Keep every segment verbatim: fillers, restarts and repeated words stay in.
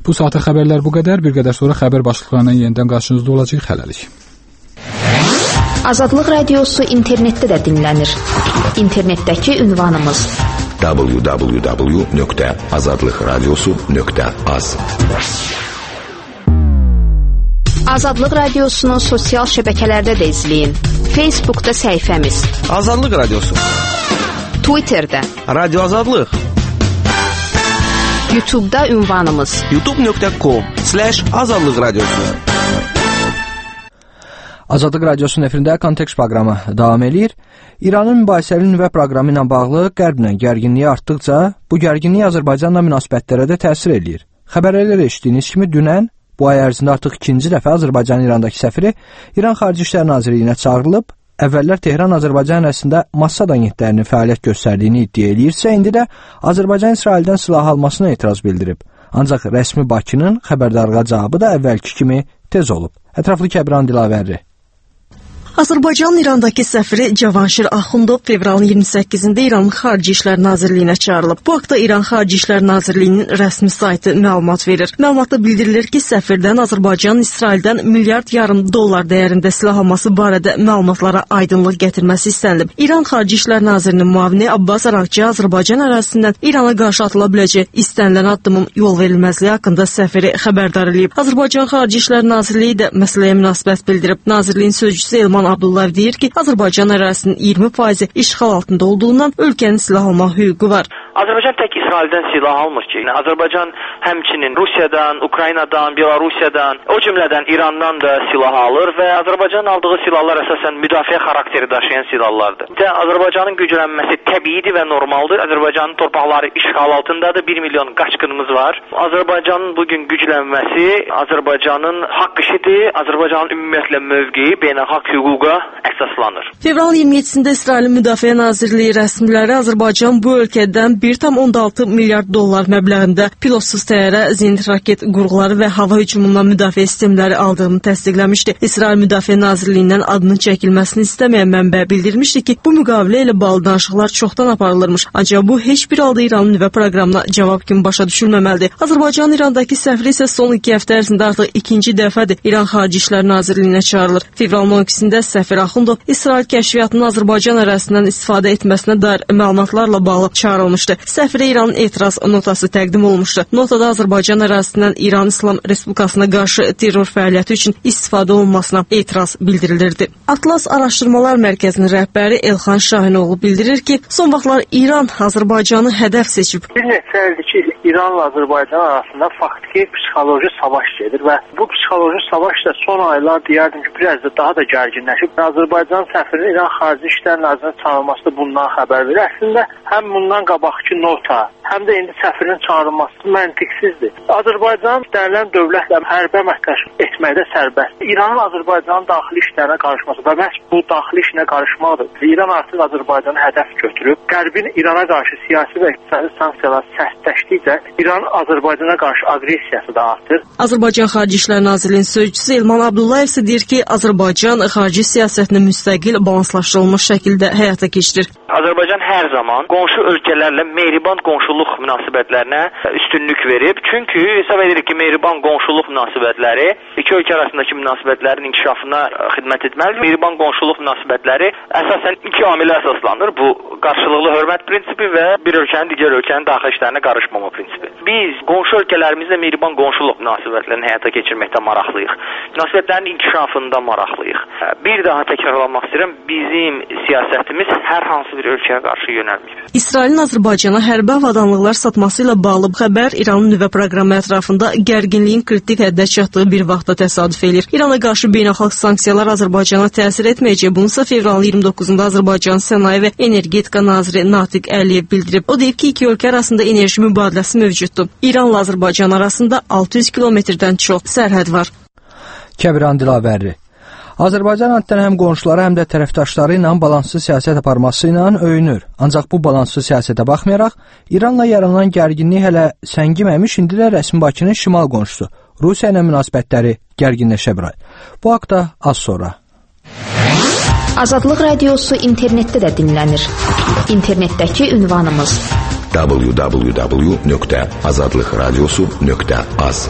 Bu saata xəbərlər bu qədər. Bir qədər sonra xəbər başlıqlarından yenidən qarşınızda olacaq. Hələlik. Azadlıq Radiosu internetdə də dinlənir. İnternetdəki ünvanımız w w w nöqtə azadlıq radiosu nöqtə az. Azadlıq Radiosunu sosial şəbəkələrdə də izləyin. Facebookda səhifəmiz Azadlıq Radiosu, Twitterdə Radio Azadlıq, YouTube'da ünvanımız youtube nöqtə com slash azadlıq radiosu. Azadlıq Radiosunun efirində Kontekst proqramı davam edir. İranın mübahisəli nüvə proqramı ilə bağlı Qərblə gərginliyi artdıqca, bu gərginlik Azərbaycanla münasibətlərə də təsir eləyir. Xəbərlər eşitdiyiniz kimi dünən, bu ay ərzində artıq ikinci dəfə Azərbaycanın İrandakı səfiri İran Xarici İşlər Nazirliyinə çağırılıb. Əvvəllər Tehran Azərbaycan arasında Mossad agentlərinin fəaliyyət göstərdiyini iddia eləyirsə, indi də Azərbaycan İsraildən silah almasına etiraz bildirib. Ancaq rəsmi Bakının xəbərdarlığa cavabı da əvvəlki kimi tez olub. Ətraflı Kəbran Dilavərli. Azərbaycanın İrandakı səfiri Cavanşir Axundov fevralın iyirmi səkkizində İranın Xarici İşlər Nazirliyinə çağırılıb. Bu haqda İran Xarici İşlər Nazirliyinin rəsmi saytı məlumat verir. Məlumatda bildirilir ki, səfirdən Azərbaycanın İsraildən milyard yarım dollar dəyərində silah alması barədə məlumatlara aydınlıq gətirməsi istənilib. İran Xarici İşlər Nazirinin müavini Abbas Araqçı Azərbaycan ərazisindən İrana qarşı atıla biləcək istənilən addımın yol verilməzliyi haqqında səfiri xəbərdar edib. Azərbaycan Xarici İşlər Nazirliyi də məsələyə münasibət bildirib. Nazirliyin sözçüsü Elman Abdullayev deyir ki, Azərbaycan ərazisinin iyirmi faizi işğal altında olduğundan ölkənin silah alma hüququ var. Azərbaycan tək İsraildən silah almır ki. Yəni, Azərbaycan həmçinin Rusiyadan, Ukraynadan, Belarusiyadan, o cümlədən İrandan da silah alır və Azərbaycanın aldığı silahlar əsasən müdafiə xarakteri daşıyan silahlardır. Və Azərbaycanın güclənməsi təbiidir və normaldır. Azərbaycanın torpaqları işğal altındadır. bir milyon qaçqınımız var. Azərbaycanın bugün güclənməsi Azərbaycanın haqq işidir. Azərbaycanın ümumiyyətlə mövqeyi beynəlxalq hüquqa əsaslanır. Fevralın iyirmi yeddisində İsrailin Müdafiə Nazirliyi rəsmiləri Azərbaycan bu ölkədən bir tam on altı milyard dollar məbləğində pilotsuz təyyarə, zenit raket qurğuları və hava hücumundan müdafiə sistemləri aldığını təsdiqləmişdi. İsrail Müdafiə Nazirliyindən adının çəkilməsini istəməyən mənbə bildirmişdi ki, bu müqavilə ilə bağlı danışıqlar çoxdan aparılırmış. Ancaq bu heç bir halda İranın nüvə proqramına cavab kimi başa düşülməməlidir. Azərbaycanın İrandakı səfiri isə son iki həftə ərzində artıq ikinci dəfədir İran Xarici İşlər Nazirliyinə çağırılır. Fevralın on ikisində səfir Axundov İsrail kəşfiyyatının Azərbaycan ərazisindən istifadə etməsinə dair məlumatlarla bağlı çağırılmışdı. Səfirə İranın etiraz notası təqdim olunmuşdu. Notada Azərbaycan ərazisindən İran İslam Respublikasına qarşı terror fəaliyyəti üçün istifadə olunmasına etiraz bildirilirdi. Atlas Araşdırmalar Mərkəzinin rəhbəri Elxan Şahinoğlu bildirir ki, son vaxtlar İran Azərbaycanı hədəf seçib. Bir neçə ildir ki, İranla Azərbaycan arasında faktiki psixoloji savaş gedir və bu psixoloji savaş da son aylar deyərdim ki, biraz da daha da gərginləşib. Azərbaycan səfirinin İran Xarici İşlər Nazirinə çağırılması da bundan xəbər verir. Əslində həm bundan qabaqki nota, həm də indi səfirin çağırılması məntiqsizdir. Azərbaycan istənilən dövlətlə hərbi əməkdaşlıq etməkdə sərbəst. İranın Azərbaycanın daxili işlərinə qarışması və məhz bu daxili işinə qarışmaqdır. İran artıq Azərbaycanı hədəf götürüb. Qərbin İrana qarşı siyasi və iqtisadi sanksiyalar sərtləşdikcə İranın Azərbaycana qarşı aqressiyası da artır. Azərbaycan Xarici İşlər Nazirliyinin sözçüsü Elman Abdullayev isə deyir ki, Azərbaycan xarici siyasətini müstəqil, balanslaşdırılmış şəkildə həyata keçirir. Azərbaycan hər zaman qonşu ölkələrlə mehriban qonşuluq münasibətlərinə üstünlük verib. Çünki hesab edirik ki, mehriban qonşuluq münasibətləri iki ölkə arasındakı münasibətlərin inkişafına xidmət etməlidir. Mehriban qonşuluq münasibətləri əsasən iki amilə əsaslanır. Bu, qarşılıqlı hörmət prinsipi və bir ölkənin digər ölkənin daxili işlərinə qarışmama prinsipi. Biz qonşu ölkələrimizlə mehriban qonşuluq münasibətlərini həyata keçirməkdə maraqlıyıq. Münasibətlərin inkişafında maraqlıyıq. Bir daha təkrarlamaq istəyirəm, bizim siyasətimiz hər hansı bir ölkəyə qarşı yönəlməyib. İsrailin Azərbaycana hərbi avadanlıqlar satması ilə bağlı xəbər İranın nüvə proqramı ətrafında gərginliyin kritik həddə çatdığı bir vaxtda təsadüf edir. İrana qarşı beynəlxalq sanksiyalar Azərbaycana təsir etməyəcək. Bununsa fevralın iyirmi doqquzunda Azərbaycan Sənaye və Energetika naziri Natiq Əliyev bildirib. O deyib ki, iki ölkə arasında enerji mübadiləsi mövcuddur. İranla Azərbaycan arasında altı yüz kilometrdən çox sərhəd var. Kəbran Dilavərli. Azərbaycan adətən həm qonşuları, həm də tərəfdaşları ilə balanslı siyasət aparması ilə öyünür. Ancaq bu balanslı siyasətə baxmayaraq, İranla yaranan gərginlik hələ səngiməmiş, indi də rəsmi Bakının şimal qonşusu Rusiya ilə münasibətləri gərginləşə bilər. Bu haqda az sonra. Azadlıq Radiosu internetdə də dinlənir. İnternetdəki ünvanımız w w w nöqtə azadlıq radiosu nöqtə az.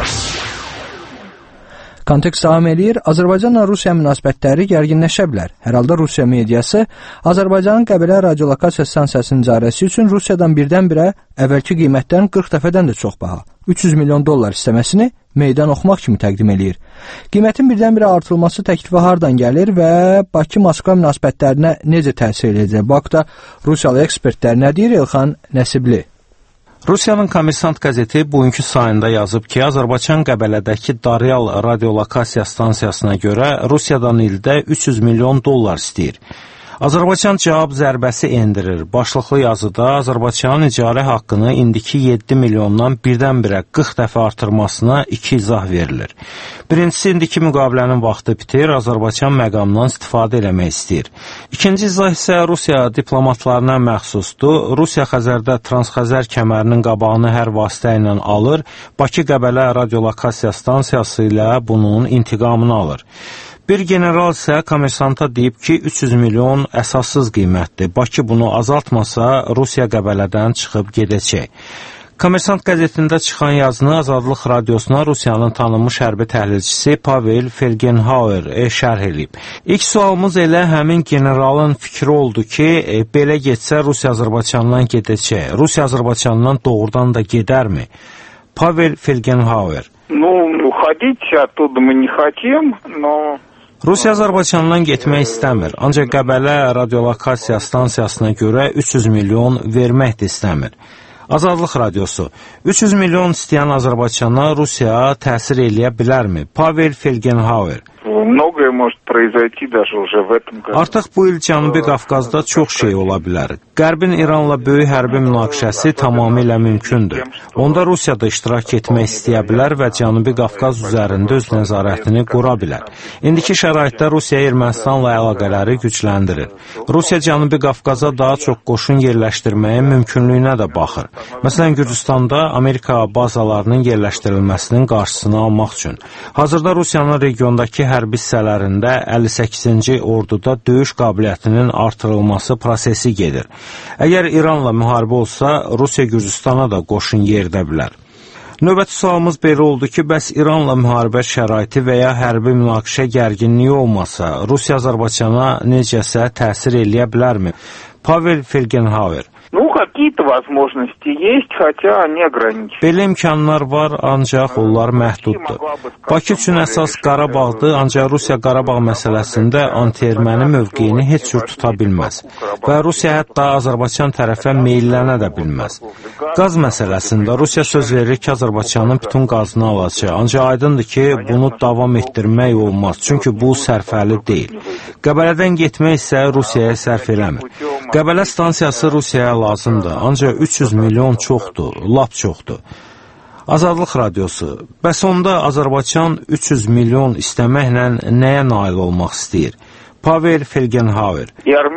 Kontekst davam edir. Azərbaycanla Rusiya münasibətləri gərginləşə bilər. Hər halda Rusiya mediası Azərbaycanın Qəbələ radiolokasiya stansiyasının icarəsi üçün Rusiyadan birdən-birə əvvəlki qiymətdən qırx dəfədən də çox baha, üç yüz milyon dollar istəməsini meydan oxumaq kimi təqdim eləyir. Qiymətin birdən-birə artırılması təklifi hardan gəlir və Bakı-Moskva münasibətlərinə necə təsir edəcək? Bu haqda Rusiyalı ekspertlər nə deyir? Elxan Nəsibli. Rusiyanın Kommersant qəzeti bugünkü sayında yazıb ki, Azərbaycan Qəbələdəki Daryal radiolokasiya stansiyasına görə Rusiyadan ildə üç yüz milyon dollar istəyir. Azərbaycan cavab zərbəsi endirir. Başlıqlı yazıda Azərbaycanın icarə haqqını indiki yeddi milyondan birdən-birə qırx dəfə artırmasına iki izah verilir. Birincisi, indiki müqavilənin vaxtı bitir, Azərbaycan məqamdan istifadə eləmək istəyir. İkinci izah isə Rusiya diplomatlarına məxsusdur. Rusiya Xəzərdə Transxəzər kəmərinin qabağını hər vasitə ilə alır, Bakı-Qəbələ radiolokasiya stansiyası ilə bunun intiqamını alır. Bir general isə Kommersanta deyib ki, üç yüz milyon əsassız qiymətdir. Bakı bunu azaltmasa, Rusiya Qəbələdən çıxıb gedəcək. Kommersant qəzetində çıxan yazını Azadlıq radiosuna Rusiyanın tanınmış hərbi təhlilçisi Pavel Felgenhauer şərh edib. İlk sualımız elə həmin generalın fikri oldu ki, e, belə getsə Rusiya Azərbaycandan gedəcək. Rusiya Azərbaycandan doğrudan da gedərmi? Pavel Felgenhauer. Ну, уходить оттуда мы не хотим, но... Rusiya Azərbaycandan getmək istəmir, ancaq Qəbələ radiolokasiya stansiyasına görə üç yüz milyon vermək də istəmir. Azadlıq radiosu. üç yüz milyon istəyən Azərbaycana Rusiya təsir eləyə bilərmi? Pavel Felgenhauer. Многое может произойти даже уже в этом году. Artıq bu il Cənubi Qafqazda çox şey ola bilər. Qərbin İranla böyük hərbi münaqişəsi tamamilə mümkündür. Onda Rusiya da iştirak etmək istəyə bilər və Cənubi Qafqaz üzərində öz nəzarətini qura bilər. İndiki şəraitdə Rusiya Ermənistanla əlaqələri gücləndirir. Rusiya Cənubi Qafqaza daha çox qoşun yerləşdirməyin mümkünlüyünə də baxır. Məsələn, Gürcüstanda Amerika bazalarının yerləşdirilməsinin qarşısını almaq üçün. Hazırda Rusiyanın regiondakı hərbi hissələrində əlli səkkizinci orduda döyüş qabiliyyətinin artırılması prosesi gedir. Əgər İranla müharibə olsa, Rusiya Gürcüstana da qoşun yeridə bilər. Növbəti sualımız belə oldu ki, bəs İranla müharibə şəraiti və ya hərbi münaqişə gərginliyi olmasa, Rusiya Azərbaycana necəsə təsir eləyə bilərmi? Pavel Felgenhauer. Ну, какие-то возможности есть, хотя они ограничены. Belə imkanlar var, ancaq onlar məhduddur. Bakı üçün əsas Qarabağdır, ancaq Rusiya Qarabağ məsələsində anti-erməni mövqeyini heç cür tuta bilməz. Və Rusiya hətta Azərbaycan tərəfə meylənə də bilməz. Qaz məsələsində Rusiya söz verir ki, Azərbaycanın bütün qazını alacaq, ancaq aydındır ki, bunu davam etdirmək olmaz, çünki bu sərfəli deyil. Qəbələdən getmək isə Rusiyaya sərf eləmir. Qəbələ stansiyası Rusiyaya lazımdır, ancaq üç yüz milyon çoxdur, lap çoxdur. Azadlıq radiosu. Bəs onda Azərbaycan üç yüz milyon istəməklə nəyə nail olmaq istəyir? Pavel Felgenhauer.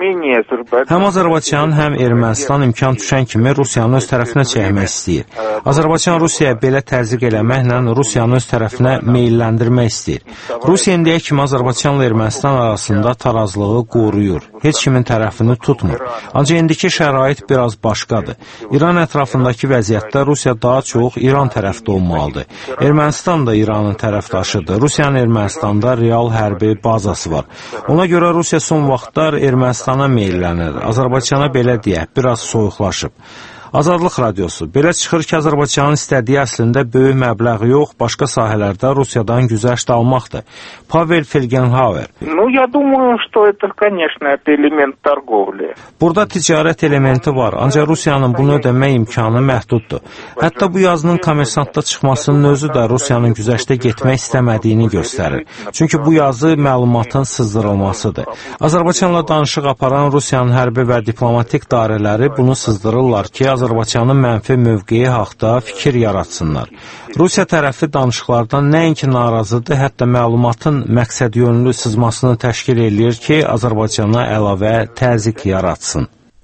Həm Azərbaycan, həm Ermənistan imkan düşən kimi Rusiyanı öz tərəfinə çəkmək istəyir. Azərbaycan Rusiyaya belə təzyiq eləməklə Rusiyanı öz tərəfinə meyləndirmək istəyir. Rusiya indiyə kimi Azərbaycanla Ermənistan arasında tarazlığı qoruyur. Heç kimin tərəfini tutmur. Ancaq indiki şərait biraz başqadır. İran ətrafındakı vəziyyətdə Rusiya daha çox İran tərəfdə olmalıdır. Ermənistan da İranın tərəfdaşıdır. Rusiyanın Ermənistanda real hərbi bazası var. Ona görə görə Rusiya son vaxtlar Ermənistana meylənir. Azərbaycana belə deyək, biraz soyuqlaşıb. Azadlıq radiosu. Belə çıxır ki, Azərbaycanın istədiyi əslində böyük məbləğ yox, başqa sahələrdə Rusiyadan güzəşt almaqdır. Pavel Felgenhauer. Ну, я думаю, что это, конечно, это элемент торговли. Burada ticarət elementi var, ancaq Rusiyanın bunu ödəmək imkanı məhduddur. Hətta bu yazının Kommersantda çıxmasının özü də Rusiyanın güzəştə getmək istəmədiyini göstərir. Çünki bu yazı məlumatın sızdırılmasıdır. Azərbaycanla danışıq aparan Rusiyanın hərbi və diplomatik dairələri bunu sızdırırlar ki, Azərbaycanın mənfi mövqeyi haqda fikir yaratsınlar. Rusiya tərəfi danışıqlardan nəinki narazıdır, hətta məlumatın məqsədyönlü sızmasını təşkil edir ki, Azərbaycana əlavə təzyiq yaratsın.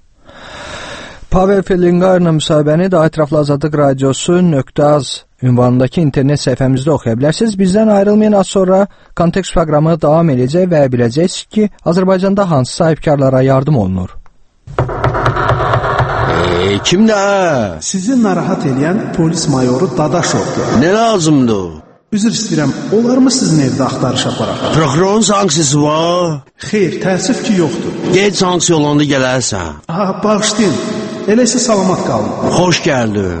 Pavel Felgenhauer'la müsahibəni daha ətraflı Azadlıq radiosu nöqtə az ünvanındakı internet səhifəmizdə oxuya bilərsiniz. Bizdən ayrılmayın, az sonra kontekst proqramı davam edəcək və biləcəksiniz ki, Azərbaycanda hansı sahibkarlara yardım olunur. E, kimdə? Sizi narahat edən polis mayoru Dadaşovdur. Nə lazımdır? Üzr istəyirəm, olarmı sizin evdə axtarış aparaq? Prokurorun sanksiyası var? Xeyr, təəssüf ki, yoxdur. Gec sanksiya olanda gələrsən. Aha, bağışlayın. Elə isə salamat qalın. Xoş gəldin.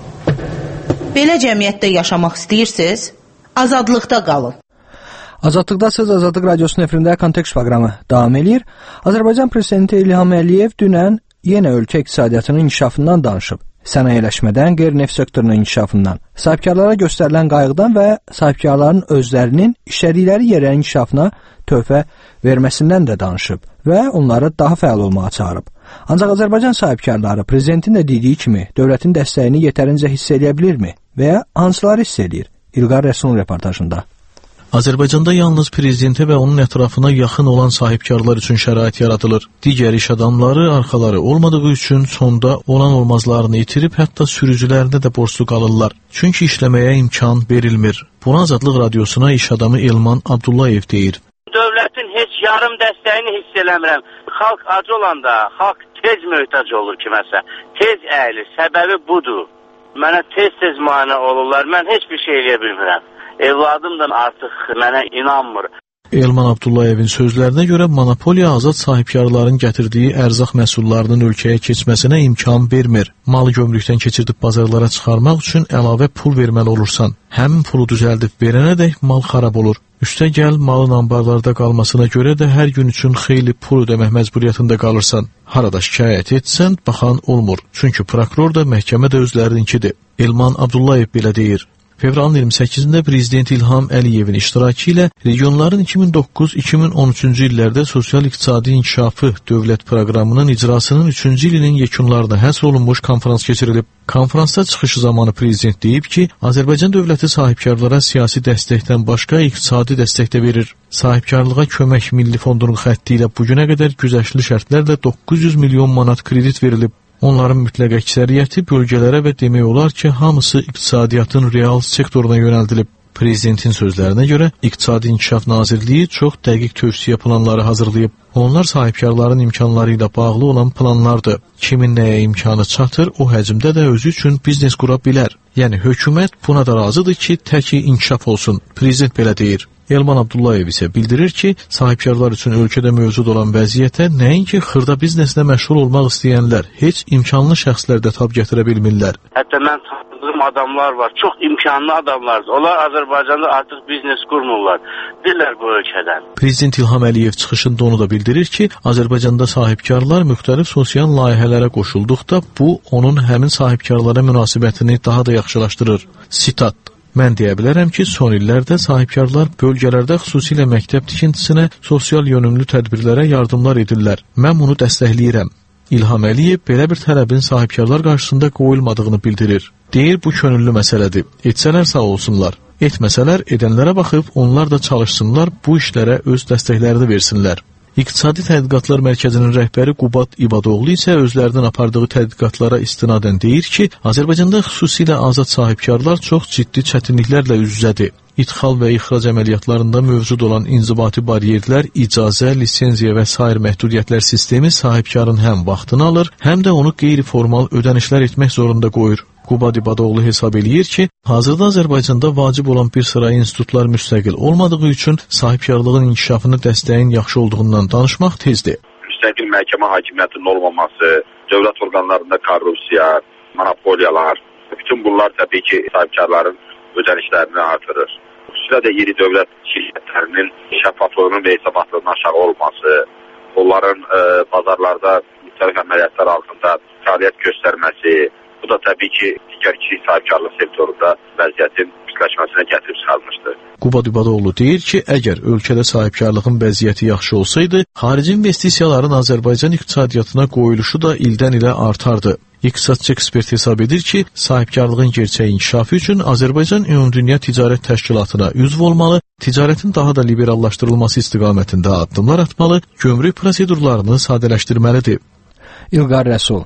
Belə cəmiyyətdə yaşamaq istəyirsiniz? Azadlıqda qalın. Azadlıqdasınız. Azadlıq Radiosunun efirində Kontekst proqramı davam edir. Azərbaycan prezidenti İlham Əliyev dünən yenə ölkə iqtisadiyyatının inkişafından danışıb. Sənayələşmədən, qeyri-neft sektorunun inkişafından, sahibkarlara göstərilən qayğıdan və sahibkarların özlərinin işlədikləri yerin inkişafına töhfə verməsindən də danışıb və onları daha fəal olmağa çağırıb. Ancaq Azərbaycan sahibkarları prezidentin də dediyi kimi dövlətin dəstəyini yetərincə hiss edə bilirmi və ya hansıları hiss edir? İlqar Rəsulun reportajında. Azərbaycanda yalnız prezidentə və onun ətrafına yaxın olan sahibkarlar üçün şərait yaradılır. Digər iş adamları arxaları olmadığı üçün sonda olan olmazlarını itirib, hətta sürücülərinə də borclu qalırlar. Çünki işləməyə imkan verilmir. Buna Azadlıq Radiosuna iş adamı Elman Abdullayev deyir. Dövlətin heç yarım dəstəyini hiss eləmirəm. Xalq ac olanda, xalq tez möhtac olur kiməsə. Tez əyilir. Səbəbi budur. Mənə tez-tez müayinə olurlar. Mən heç bir şey eləyə bilmirəm. Evladım da artıq mənə inanmır. Elman Abdullayevin sözlərinə görə monopoliya azad sahibkarların gətirdiyi ərzaq məhsullarının ölkəyə keçməsinə imkan vermir. Malı gömrükdən keçirdib bazarlara çıxarmaq üçün əlavə pul verməli olursan. Həmin pulu düzəldib verənədək mal xarab olur. Üstəgəl malın ambarlarda qalmasına görə də hər gün üçün xeyli pul ödəmək məcburiyyətində qalırsan. Harada şikayət etsən, baxan olmur. Çünki prokuror da, məhkəmə də özlərininkidir. Elman Abdullayev belə deyir. Fevralın iyirmi səkkizində Prezident İlham Əliyevin iştirakı ilə regionların iki min doqquz iki min on üçüncü illərdə sosial-iqtisadi inkişafı dövlət proqramının icrasının üçüncü ilinin yekunlarına həsr olunmuş konferans keçirilib. Konferansda çıxışı zamanı Prezident deyib ki, Azərbaycan dövləti sahibkarlara siyasi dəstəkdən başqa iqtisadi dəstək də verir. Sahibkarlığa kömək Milli Fondunun xətti ilə bugünə qədər güzəştli şərtlərlə doqquz yüz milyon manat kredit verilib. Onların mütləq əksəriyyəti bölgələrə və demək olar ki, hamısı iqtisadiyyatın real sektoruna yönəldilib. Prezidentin sözlərinə görə İqtisadi İnkişaf Nazirliyi çox dəqiq tövsiyə planları hazırlayıb. Onlar sahibkarların imkanları ilə bağlı olan planlardır. Kimin nəyə imkanı çatır, o həcmdə də özü üçün biznes qura bilər. Yəni hökumət buna da razıdır ki, təki inkişaf olsun. Prezident belə deyir. Elman Abdullayev isə bildirir ki, sahibkarlar üçün ölkədə mövcud olan vəziyyətə nəinki xırda bizneslə məşğul olmaq istəyənlər, heç imkanlı şəxslər də tab gətirə bilmirlər. Hətta mən tanıdığım adamlar var, çox imkanlı adamlardır. Onlar Azərbaycanda artıq biznes qurmurlar. Dillər bu ölkədən. Prezident İlham Əliyev çıxışında onu da bildirir ki, Azərbaycanda sahibkarlar müxtəlif sosial layihələrə qoşulduqda bu, onun həmin sahibkarlara münasibətini daha da yaxşılaşdırır. Sitat. Mən deyə bilərəm ki, son illərdə sahibkarlar bölgələrdə xüsusilə məktəb tikintisinə, sosial yönümlü tədbirlərə yardımlar edirlər. Mən bunu dəstəkləyirəm. İlham Əliyev belə bir tələbin sahibkarlar qarşısında qoyulmadığını bildirir. Deyir, bu könüllü məsələdir. Etsələr sağ olsunlar. Etməsələr, edənlərə baxıb onlar da çalışsınlar, bu işlərə öz dəstəklərini versinlər. İqtisadi Tədqiqatlar Mərkəzinin rəhbəri Qubad İbadoğlu isə özlərinin apardığı tədqiqatlara istinadən deyir ki, Azərbaycanda xüsusilə azad sahibkarlar çox ciddi çətinliklərlə üz-üzədir. İdxal və ixrac əməliyyatlarında mövcud olan inzibati bariyerlər, icazə, lisenziya və sair məhdudiyyətlər sistemi sahibkarın həm vaxtını alır, həm də onu qeyri-formal ödənişlər etmək zorunda qoyur. Qubad İbadoğlu hesab eləyir ki, hazırda Azərbaycanda vacib olan bir sıra institutlar müstəqil olmadığı üçün sahibkarlığın inkişafını dəstəyin yaxşı olduğundan danışmaq tezdir. Müstəqil məhkəmə hakimiyyətinin olmaması, dövlət orqanlarında korrupsiya, monopoliyalar, bütün bunlar təbii ki, sahibkarların ödənişlərini artırır. Xüsusilə də iri dövlət şirkətlərinin şəffaflığının və hesabatlığının aşağı olması, onların e, bazarlarda müxtəlif əməliyyatlar altında fəaliyyət göstərməsi, bu da təbii ki, digər kiçik sahibkarlıq sektorunda vəziyyətin pisləşməsinə gətirib çıxarmışdır. Qubad İbadoğlu deyir ki, əgər ölkədə sahibkarlığın vəziyyəti yaxşı olsaydı, xarici investisiyaların Azərbaycan iqtisadiyyatına qoyuluşu da ildən ilə artardı. İqtisadçı ekspert hesab edir ki, sahibkarlığın gerçək inkişafı üçün Azərbaycan Ümumdünya Ticarət Təşkilatına üzv olmalı, ticarətin daha da liberallaşdırılması istiqamətində addımlar atmalı, gömrük prosedurlarını sadələşdirməlidir. İlqar Rəsul.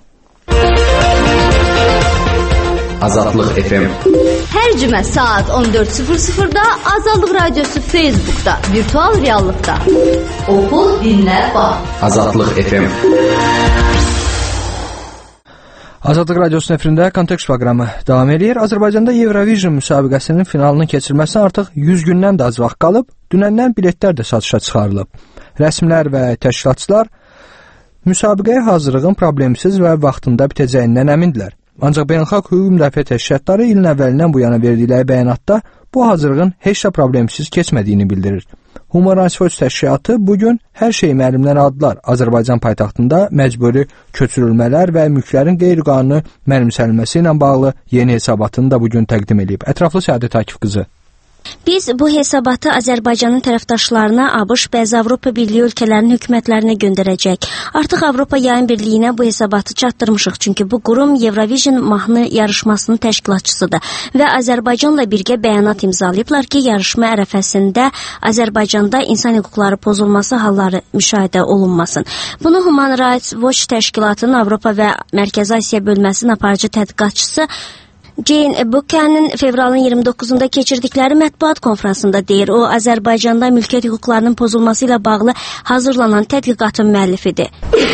Azadlıq F M. Hər cümə saat on dörd sıfır sıfırda Azadlıq Radiosu Facebook'da, virtual reallıqda. Oxu, dinlə, bax. Azadlıq F M. Azadlıq Radiosunun efirində Kontekst proqramı davam edir. Azərbaycanda Eurovision müsabiqəsinin finalının keçirilməsinə artıq yüz gündən də az vaxt qalıb. Dünəndən biletlər də satışa çıxarılıb. Rəsmilər və təşkilatçılar müsabiqəyə hazırlığın problemsiz və vaxtında bitəcəyindən əmindirlər. Ancaq beynəlxalq hüquq müdafiə təşkilatları ilin əvvəlindən bu yana verdikləri bəyanatda bu hazırlığın heç də problemsiz keçmədiyini bildirir. Human Rights Watch təşkilatı bugün hər şeyi müəllimlər adlar Azərbaycan paytaxtında məcburi köçürülmələr və mülklərin qeyri-qanuni mənimsənilməsi ilə bağlı yeni hesabatını da bugün təqdim edib. Ətraflı Səadət Akif qızı. Biz bu hesabatı Azərbaycanın tərəfdaşlarına, ABŞ, bəzi Avropa Birliyi ölkələrinin hökumətlərinə göndərəcək. Artıq Avropa Yayın Birliyinə bu hesabatı çatdırmışıq, çünki bu qurum Eurovision mahnı yarışmasının təşkilatçısıdır və Azərbaycanla birgə bəyanat imzalayıblar ki, yarışma ərəfəsində Azərbaycanda insan hüquqları pozulması halları müşahidə olunmasın. Bunu Human Rights Watch təşkilatının Avropa və Mərkəzi Asiya bölməsinin aparıcı tədqiqatçısı Jane Buchanan fevralın iyirmi doqquzunda keçirdikləri mətbuat konfransında deyir. O, Azərbaycanda mülkiyyət hüquqlarının pozulması ilə bağlı hazırlanan tədqiqatın müəllifidir.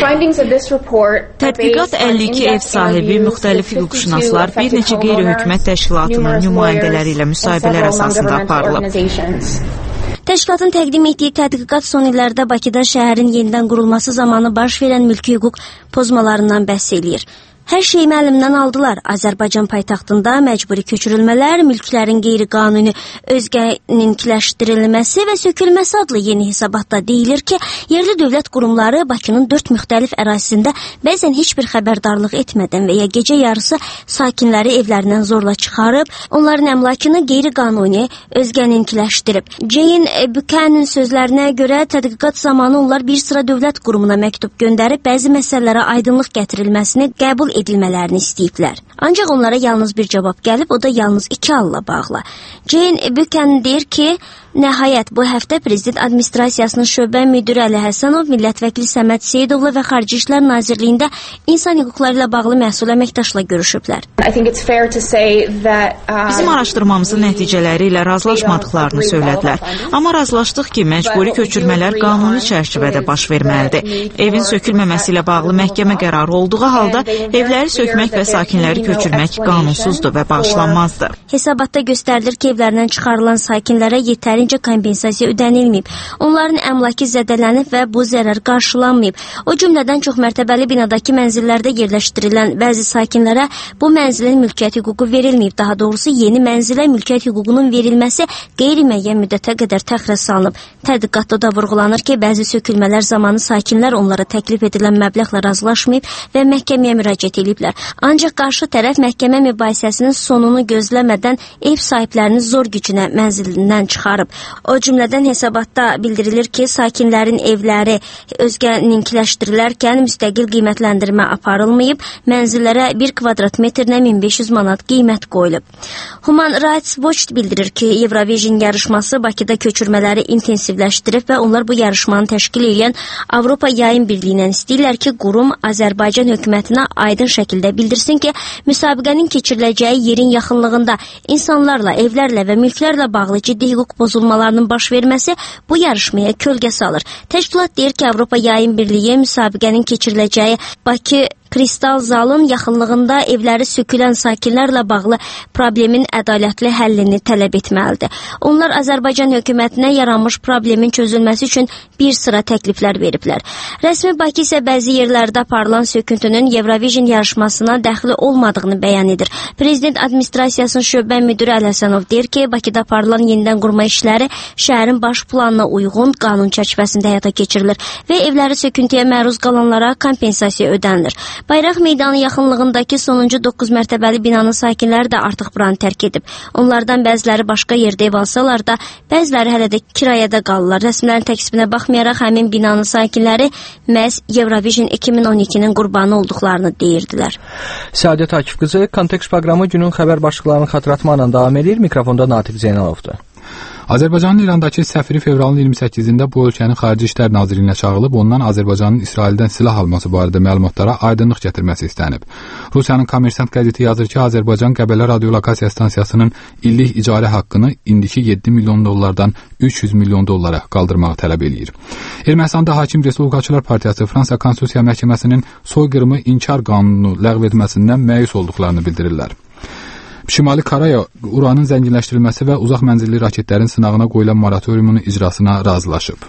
Tədqiqat əlli iki ev sahibi, müxtəlif hüquqşünaslar, bir neçə qeyri-hökumət təşkilatının nümayəndələri ilə müsahibələr əsasında aparılıb. Təşkilatın təqdim etdiyi tədqiqat son illərdə Bakıda şəhərin yenidən qurulması zamanı baş verən mülki hüquq pozmalarından bəhs eləyir. Hər şeyi müəllimdən aldılar. Azərbaycan paytaxtında məcburi köçürülmələr, mülklərin qeyri-qanuni özgəninkiləşdirilməsi və sökülməsi adlı yeni hesabatda deyilir ki, yerli dövlət qurumları Bakının dörd müxtəlif ərazisində bəzən heç bir xəbərdarlıq etmədən və ya gecə yarısı sakinləri evlərindən zorla çıxarıb, onların əmlakını qeyri-qanuni özgəninkiləşdirib. Jane Buchanan sözlərinə görə tədqiqat zamanı onlar bir sıra dövlət qurumuna məktub göndərib bəzi məsələlərə aydınlıq gətirilməsini qəbul edilmələrini istəyiblər. Ancaq onlara yalnız bir cavab gəlib, o da yalnız iki halla bağlı. Jane Buchanan deyir ki, nəhayət bu həftə Prezident Administrasiyasının şöbə müdiri Əli Həsənov, millət vəkili Səməd Seyidovla və Xarici İşlər Nazirliyində insan hüquqları ilə bağlı məsul əməkdaşla görüşüblər. Bizim araşdırmamızın nəticələri ilə razılaşmadıqlarını söylədilər. Amma razılaşdıq ki, məcburi köçürmələr qanuni çərçivədə baş verməlidir. Evin sökülməməsi ilə bağlı məhkəmə qərarı olduğu halda evləri sökmək və sakinləri köçürmək qanunsuzdur və bağışlanmazdır. Hesabatda göstərilir ki, evlərindən çıxarılan sakinlərə yetərincə kompensasiya ödənilməyib. Onların əmlakı zədələnib və bu zərər qarşılanmayıb. O cümlədən çox mərtəbəli binadakı mənzillərdə yerləşdirilən bəzi sakinlərə bu mənzilin mülkiyyət hüququ verilməyib. Daha doğrusu yeni mənzilə mülkiyyət hüququnun verilməsi qeyri-müəyyən müddətə qədər təxirə salınıb. Tədqiqatda da vurğulanır ki, bəzi sökülmələr zamanı sakinlər onlara təklif edilən məbləğlə razılaşmayıb və məhkəməyə müraciət ediblər. Ancaq qarşı tərəf məhkəmə mübahisəsinin sonunu gözləmədən ev sahiblərini zor gücünə mənzilindən çıxarıb. O cümlədən hesabatda bildirilir ki, sakinlərin evləri özgəninkiləşdirilərkən müstəqil qiymətləndirmə aparılmayıb, mənzillərə bir kvadrat metrinə min beş yüz manat qiymət qoyulub. Human Rights Watch bildirir ki, Eurovision yarışması Bakıda köçürmələri intensivləşdirib və onlar bu yarışmanı təşkil edən Avropa Yayın Birliyindən istəyirlər ki, qurum Azərbaycan hökumətinə aydın şəkildə bildirsin ki, müsabiqənin keçiriləcəyi yerin yaxınlığında insanlarla, evlərlə və mülklərlə bağlı ciddi hüquq pozulmalarının baş verməsi bu yarışmaya kölgə salır. Təşkilat deyir ki, Avropa Yayın Birliyi müsabiqənin keçiriləcəyi Bakı Kristal zalın yaxınlığında evləri sökülən sakinlərlə bağlı problemin ədalətli həllini tələb etməlidir. Onlar Azərbaycan hökumətinə yaranmış problemin çözülməsi üçün bir sıra təkliflər veriblər. Rəsmi Bakı isə bəzi yerlərdə aparılan söküntünün Eurovision yarışmasına dəxli olmadığını bəyan edir. Prezident Administrasiyasının şöbə müdiri Əli Həsənov deyir ki, Bakıda aparılan yenidən qurma işləri şəhərin baş planına uyğun qanun çərçivəsində həyata keçirilir və evləri söküntüyə məruz qalanlara kompensasiya ödənilir. Bayraq meydanı yaxınlığındakı sonuncu doqquz mərtəbəli binanın sakinləri də artıq buranı tərk edib. Onlardan bəziləri başqa yerdə ev alsalar da, bəziləri hələ də kirayədə qalırlar. Rəsmilərin təksibinə baxmayaraq həmin binanın sakinləri məhz Eurovision iki min on ikinin qurbanı olduqlarını deyirdilər. Səadət Akif qızı, Kontekst proqramı günün xəbər başlıqlarını xatırlatmaqla davam edir. Mikrofonda Natiq Zeynalovdur. Azərbaycanın İrandakı səfiri fevralın iyirmi səkkizində bu ölkənin Xarici İşlər Nazirliyinə çağırılıb, ondan Azərbaycanın İsraildən silah alması barədə məlumatlara aydınlıq gətirməsi istənib. Rusiyanın Kommersant qəzeti yazır ki, Azərbaycan Qəbələ radiolokasiya stansiyasının illik icarə haqqını indiki yeddi milyon dollardan üç yüz milyon dollara qaldırmağı tələb eləyir. Ermənistanda hakim Respublikaçılar Partiyası Fransa Konstitusiya Məhkəməsinin soyqırımı inkar qanununu ləğv etməsindən məyus olduqlarını bildirirlər. Şimali Karaya uranın zənginləşdirilməsi və uzaq mənzilli raketlərin sınağına qoyulan moratoriumun icrasına razılaşıb.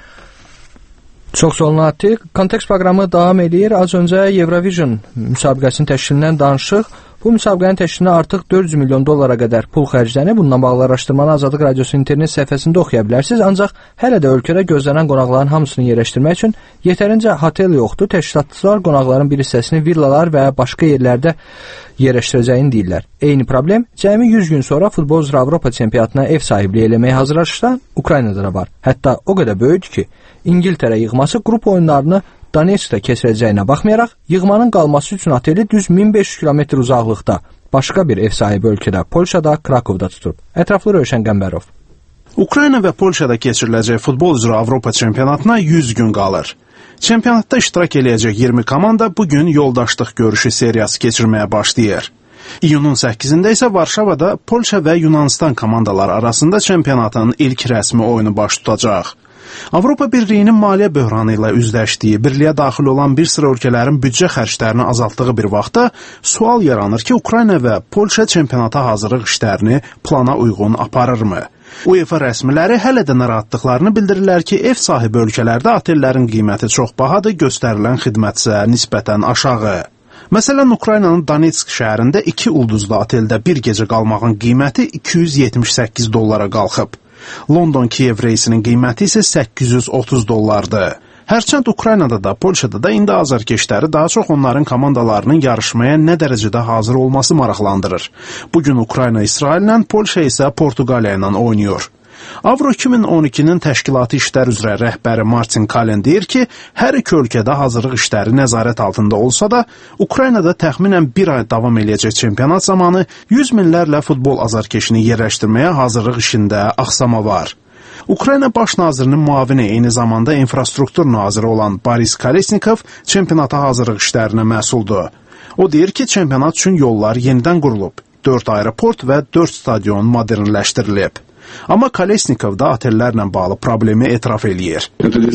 Çox sağ olun Atiq. Kontekst proqramı davam edir. Az öncə Eurovision müsabiqəsinin təşkilindən danışıq. Bu müsabiqənin təşkilinə artıq dörd yüz milyon dollara qədər pul xərclənib. Bununla bağlı araşdırmanı Azadlıq Radiosu internet səhifəsində oxuya bilərsiniz. Ancaq hələ də ölkədə gözlənən qonaqların hamısını yerləşdirmək üçün yetərincə hotel yoxdur. Təşkilatçılar qonaqların bir hissəsini villalar və başqa yerlərdə yerləşdirəcəyini deyirlər. Eyni problem cəmi yüz gün sonra futbol üzrə Avropa çempionatına ev sahibliyi eləməyə hazırlaşan Ukraynada da var. Hətta o qədər böyükdür ki, İngiltərə yığması qrup oyunlarını Donetskdə keçirəcəyinə baxmayaraq, yığmanın qalması üçün oteli düz min beş yüz kilometr uzaqlıqda başqa bir ev sahibi ölkədə, Polşada, Krakovda tutub. Ətraflı Rövşən Qəmbərov. Ukrayna və Polşada keçiriləcək futbol üzrə Avropa çempionatına yüz gün qalır. Çempionatda iştirak eləyəcək iyirmi komanda bu gün yoldaşlıq görüşü seriyası keçirməyə başlayır. İyunun səkkizində isə Varşavada Polşa və Yunanistan komandaları arasında çempionatın ilk rəsmi oyunu baş tutacaq. Avropa Birliyinin maliyyə böhranı ilə üzləşdiyi, birliyə daxil olan bir sıra ölkələrin büdcə xərclərini azaltdığı bir vaxtda sual yaranır ki, Ukrayna və Polşa çempionata hazırlıq işlərini plana uyğun aparırmı? UEFA rəsmiləri hələ də narahatlıqlarını bildirirlər ki, ev sahibi ölkələrdə otellərin qiyməti çox bahadır, göstərilən xidmət isə nisbətən aşağı. Məsələn, Ukraynanın Donetsk şəhərində iki ulduzlu oteldə bir gecə qalmağın qiyməti iki yüz yetmiş səkkiz dollara qalxıb. London-Kiyev reysinin qiyməti isə səkkiz yüz otuz dollardır. Hərçənd Ukraynada da, Polşada da indi azarkeşləri daha çox onların komandalarının yarışmaya nə dərəcədə hazır olması maraqlandırır. Bugün Ukrayna İsraillə, Polşa isə Portuqaliya ilə oynayır. Avro iki min on ikinin təşkilati işlər üzrə rəhbəri Martin Kallen deyir ki, hər iki ölkədə hazırlıq işləri nəzarət altında olsa da, Ukraynada təxminən bir ay davam eləyəcək çempionat zamanı yüz minlərlə futbol azarkeşini yerləşdirməyə hazırlıq işində axsama var. Ukrayna baş nazirinin muavini, eyni zamanda infrastruktur naziri olan Boris Kolesnikov çempionata hazırlıq işlərinə məsuldur. O deyir ki, çempionat üçün yollar yenidən qurulub, dörd aeroport və dörd stadion modernləşdirilib. Amma Kolesnikov da otellərlə bağlı problemi etiraf eləyir.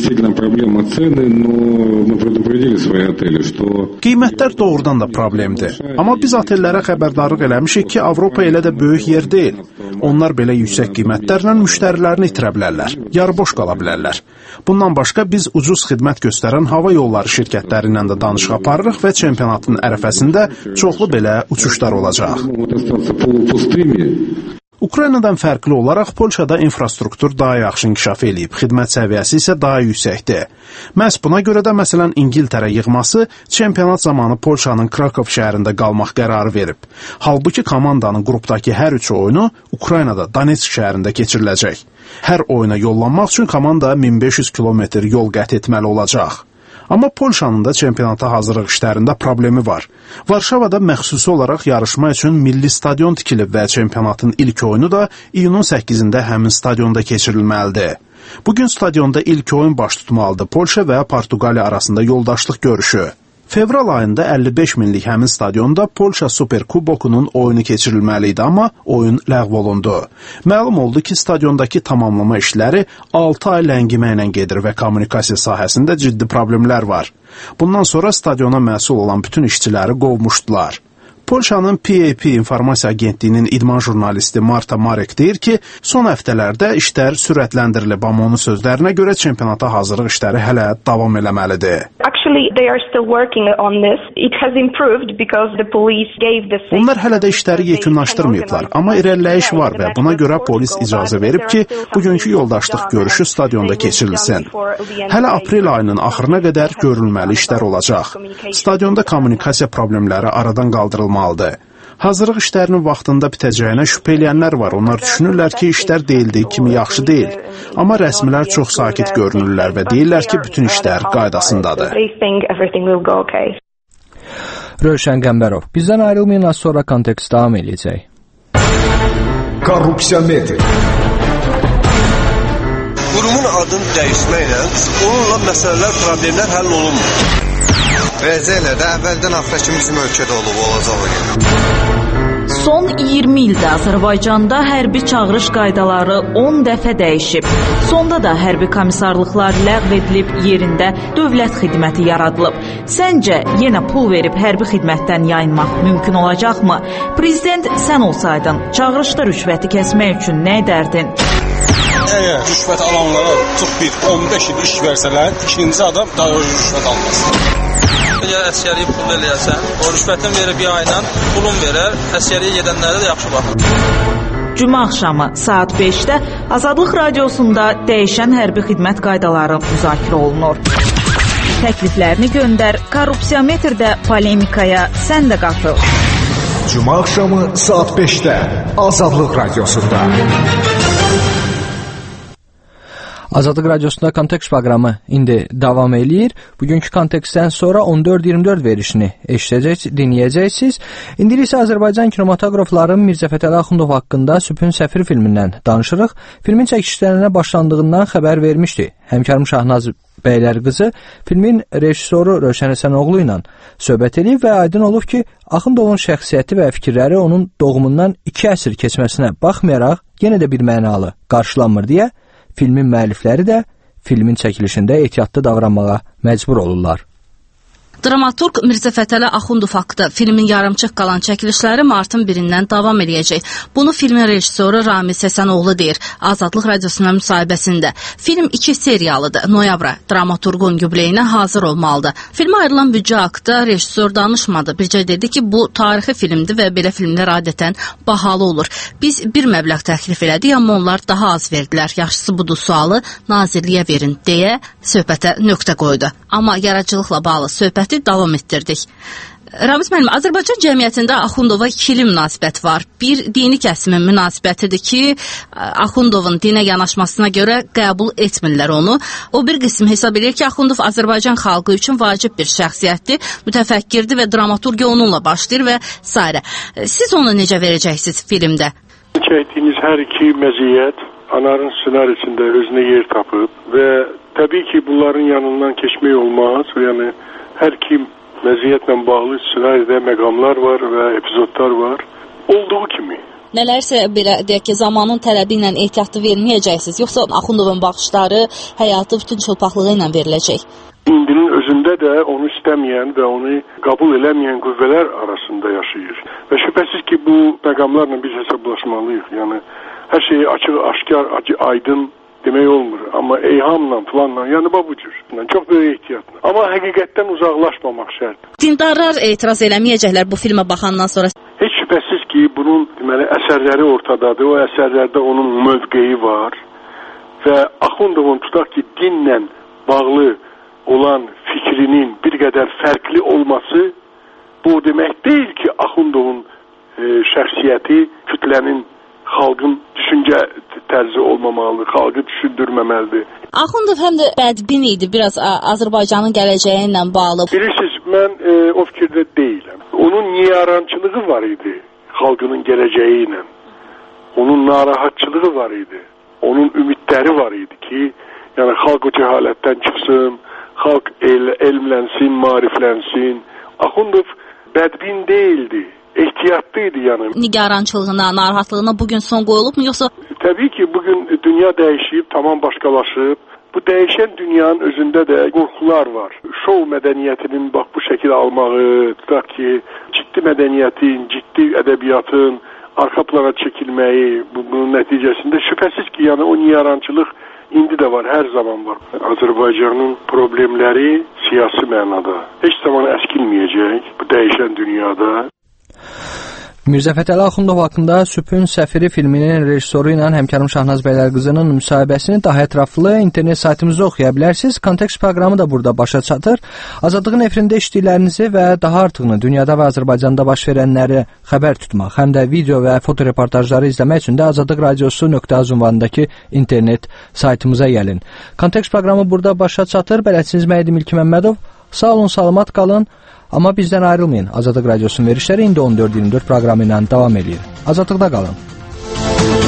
Qiymətlər doğrudan da problemdir. Amma biz otellərə xəbərdarlıq eləmişik ki, Avropa elə də böyük yer deyil. Onlar belə yüksək qiymətlərlə müştərilərini itirə bilərlər, yarıboş qala bilərlər. Bundan başqa biz ucuz xidmət göstərən hava yolları şirkətləri ilə də danışıq aparırıq və çempionatın ərəfəsində çoxlu belə uçuşlar olacaq. Ukraynadan fərqli olaraq Polşada infrastruktur daha yaxşı inkişaf eləyib, xidmət səviyyəsi isə daha yüksəkdir. Məhz buna görə də məsələn İngiltərə yığması çempionat zamanı Polşanın Krakov şəhərində qalmaq qərarı verib. Halbuki komandanın qrupdakı hər üç oyunu Ukraynada Donetsk şəhərində keçiriləcək. Hər oyuna yollanmaq üçün komanda min beş yüz kilometr yol qət etməli olacaq. Amma Polşanın da çempionata hazırlıq işlərində problemi var. Varşavada məxsusi olaraq yarışma üçün milli stadion tikilib və çempionatın ilk oyunu da iyunun səkkizində həmin stadionda keçirilməlidir. Bugün stadionda ilk oyun baş tutmalıdır. Polşa və Portuqaliya arasında yoldaşlıq görüşü. Fevral ayında əlli beş minlik həmin stadionda Polşa Super Kubokunun oyunu keçirilməli idi, amma oyun ləğv olundu. Məlum oldu ki, stadiondakı tamamlama işləri altı ay ləngiməklə gedir və kommunikasiya sahəsində ciddi problemlər var. Bundan sonra stadiona məsul olan bütün işçiləri qovmuşdular. Polşanın P A P informasiya agentliyinin idman jurnalisti Marta Marek deyir ki, son həftələrdə işlər sürətləndirilib, amma onun sözlərinə görə çempionata hazırlıq işləri hələ davam eləməlidir. Onlar hələ də işləri yekunlaşdırmayıblar, amma irəliləyiş var və buna görə polis icazə verib ki, bugünkü yoldaşlıq görüşü stadionda keçirilsin. Hələ aprel ayının axırına qədər görülməli işlər olacaq. Stadionda kommunikasiya problemləri aradan qaldırılmalıdır. Hazırlıq işlərinin vaxtında bitəcəyinə şübhə eləyənlər var. Onlar düşünürlər ki, işlər deyildiyi kimi yaxşı deyil. Amma rəsmilər çox sakit görünürlər və deyirlər ki, bütün işlər qaydasındadır. Rövşən Qəmbərov. Bizdən ayrılmayın, az sonra kontekst davam edəcək. Korrupsiyametr. qurumun adını dəyişməklə onunla məsələlər, problemlər həll olunmur. Vəzə ilə də əvvəldən axıra kimi bizim ölkədə olub, olacaq o yəni. Son iyirmi ildə Azərbaycanda hərbi çağırış qaydaları on dəfə dəyişib. Sonda da hərbi komissarlıqlar ləğv edilib, yerində dövlət xidməti yaradılıb. Səncə, yenə pul verib hərbi xidmətdən yayınmaq mümkün olacaqmı? Prezident sən olsaydın, çağırışda rüşvəti kəsmək üçün nə edərdin? Əgər rüşvət alanlara çox bir on beş il iş versələr, ikinci adam daha rüşvət almasın. Əgər əsgəriyə pul eləyəsən, o rüşvətin verib bir ayla pulun verər, əsgəriyə gedənlərə də yaxşı baxır. Cümə axşamı saat beşdə Azadlıq Radiosunda dəyişən hərbi xidmət qaydaları müzakirə olunur. Təkliflərini göndər, Korrupsiyametrdə polemikaya sən də qatıl. Cümə axşamı saat beşdə Azadlıq Radiosunda. Azadlıq Radiosunda Kontekst proqramı indi davam eləyir. Bugünkü kontekstdən sonra on dörd iyirmi dörd verişini eşidəcəksiniz, dinləyəcəksiniz. İndi isə Azərbaycan kinematografları Mirzə Fətəli Axundov haqqında Sübhün Səfiri filmindən danışırıq. Filmin çəkilişlərinə başlandığından xəbər vermişdi. Həmkarım Şahnaz Bəylərqızı filmin rejissoru Rövşən Həsənoğlu ilə söhbət edib və aydın olub ki, Axundovun şəxsiyyəti və fikirləri onun doğumundan iki əsr keçməsinə baxmayaraq yenə də bir mənalı qarşılanmır deyə filmin müəllifləri də filmin çəkilişində ehtiyatlı davranmağa məcbur olurlar. Dramaturq Mirzə Fətəli Axundov haqqında filmin yarımçıq qalan çəkilişləri martın birindən davam edəcək. Bunu filmin rejissoru Ramiz Həsənoğlu deyir Azadlıq Radiosuna müsahibəsində. Film iki seriyalıdır. Noyabra dramaturqun yubileyinə hazır olmalıdır. Filmə ayrılan büdcə haqqında rejissor danışmadı. Bircə dedi ki, bu tarixi filmdir və belə filmlər adətən bahalı olur. Biz bir məbləğ təklif elədik, amma onlar daha az verdilər. Yaxşısı budur, sualı nazirliyə verin deyə söhbətə nöqtə qoydu. Amma yaradıcılıqla bağlı söhbəti davam etdirdik. Ramiz müəllim, Azərbaycan cəmiyyətində Axundova ikili münasibət var. Bir dini kəsimin münasibətidir ki, Axundovun dinə yanaşmasına görə qəbul etmirlər onu. O bir qism hesab edir ki, Axundov Azərbaycan xalqı üçün vacib bir şəxsiyyətdir, mütəfəkkirdir və dramaturgiya onunla başlayır və s. Siz onu necə verəcəksiniz filmdə? Çəkdiyiniz hər iki məziyyət Anarın ssenarisində özünə yer tapıb və təbii ki, bunların yanından keçmək olmaz. Yəni, hər kim məziyyətlə bağlı ssenaridə məqamlar var və epizodlar var. Olduğu kimi. Nələrsə belə deyək ki, zamanın tələbi ilə ehtiyatlı verməyəcəksiniz, yoxsa Axundovun baxışları, həyatı bütün çılpaqlığı ilə veriləcək? İndinin özündə də onu istəməyən və onu qəbul eləməyən qüvvələr arasında yaşayır. Və şübhəsiz ki, bu məqamlarla biz hesablaşmalıyıq. Yəni, hər şeyi açıq, aşkar, aydın demək olmur. Amma eyhamla, filanla, yəni bu cür. Çox böyük ehtiyatla. Amma həqiqətdən uzaqlaşmamaq şərt. Dindarlar etiraz eləməyəcəklər bu filmə baxandan sonra. Heç şübhəsiz ki, bunun deməli, əsərləri ortadadır. O əsərlərdə onun mövqeyi var. Və Axundovun tutaq ki, dinlə bağlı olan fikrinin bir qədər fərqli olması bu demək deyil ki, Axundovun e, şəxsiyyəti kütlənin, xalqın düşüncə tərzi olmamalıdır, xalqı düşündürməməlidir. Axundov həm də bədbin idi, biraz Azərbaycanın gələcəyi ilə bağlı. Bilirsiniz, mən e, o fikirdə deyiləm. Onun niyarançılığı var idi xalqının gələcəyi ilə. Onun narahatçılığı var idi. Onun ümidləri var idi ki, yəni xalq o cəhalətdən çıxsın, xalq el, elmlənsin, mariflənsin. Axundov bədbin deyildi. Ehtiyatlıydı yəni. Nigarançılığına, narahatlığına bugün son qoyulubmu, yoxsa? Təbii ki, bugün dünya dəyişib, tamam başqalaşıb. Bu dəyişən dünyanın özündə də qorxular var. Şov mədəniyyətinin bax bu şəkil almağı, tutaq ki, ciddi mədəniyyətin, ciddi ədəbiyyatın arxa plana çəkilməyi, bunun nəticəsində şübhəsiz ki, yəni o niyarançılıq indi də var, hər zaman var. Azərbaycanın problemləri siyasi mənada heç zaman əskilməyəcək bu dəyişən dünyada. Mirzə Fətəli Axundov haqqında Sübhün Səfiri filminin rejissoru ilə həmkarım Şahnaz Bəylərqızının müsahibəsini daha ətraflı internet saytımızda oxuya bilərsiniz. Kontekst proqramı da burada başa çatır. Azadlığın efirində eşitdiklərinizi və daha artıqını dünyada və Azərbaycanda baş verənləri xəbər tutmaq, həm də video və fotoreportajları izləmək üçün də azadlıq radiosu nöqtə az ünvanındakı internet saytımıza gəlin. Kontekst proqramı burada başa çatır. Bələdçiniz Məhdi Milki Məmmədov. Sağ olun, salamat qalın. Amma bizdən ayrılmayın. Azadlıq Radiosunun verişləri indi on dörd iyirmi dörd proqramı ilə davam edir. Azadlıqda qalın.